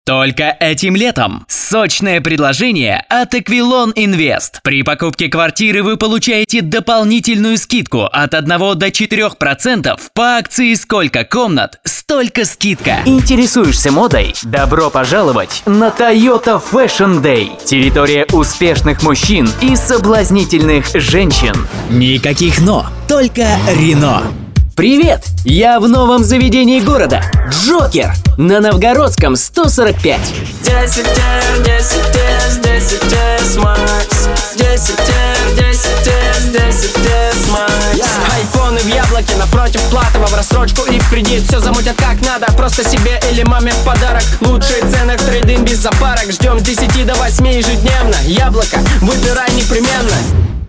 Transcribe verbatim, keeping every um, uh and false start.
Только этим летом сочное предложение от Эквилон Инвест. При покупке квартиры вы получаете дополнительную скидку от одного до четырёх процентов по акции «Сколько комнат, столько скидка». Интересуешься модой? Добро пожаловать на Toyota Fashion Day. Территория успешных мужчин и соблазнительных женщин. Никаких «но», только «Рено». Привет! Я в новом заведении города – Джокер, на Новгородском сто сорок пять. десять эр, десять эс, десять эс Max. десять эр, десять эс, десять эс Max. Айфоны в яблоке, напротив Платова, в рассрочку и в кредит. Все замутят как надо, просто себе или маме в подарок. Лучшие цены в трейд-ин без запарок. Ждем с десяти до восьми ежедневно. Яблоко, выбирай непременно.